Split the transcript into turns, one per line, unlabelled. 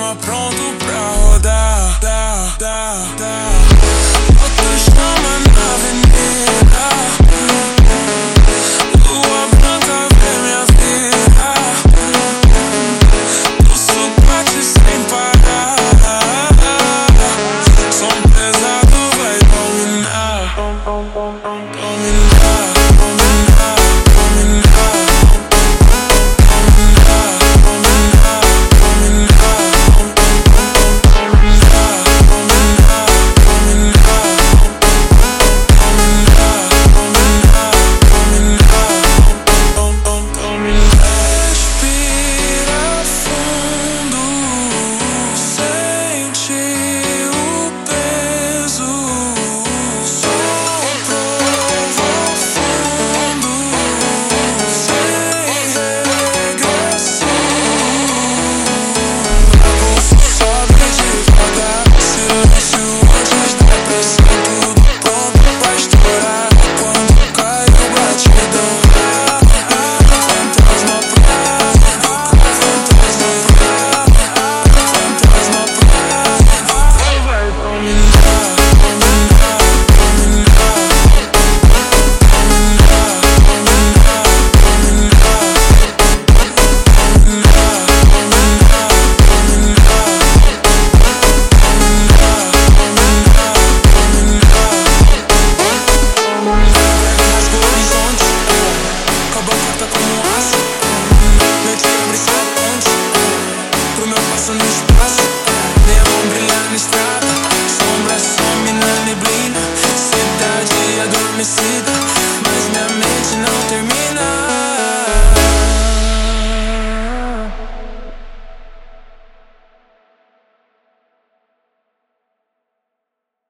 fantasma pronto pra rodar. Autochama na avenida, lua branca vê minha vida, no suporte sem parar. Som pesado vai dominar, dominar. Como aço, noite que abre sua ponte pro meu passo no espaço.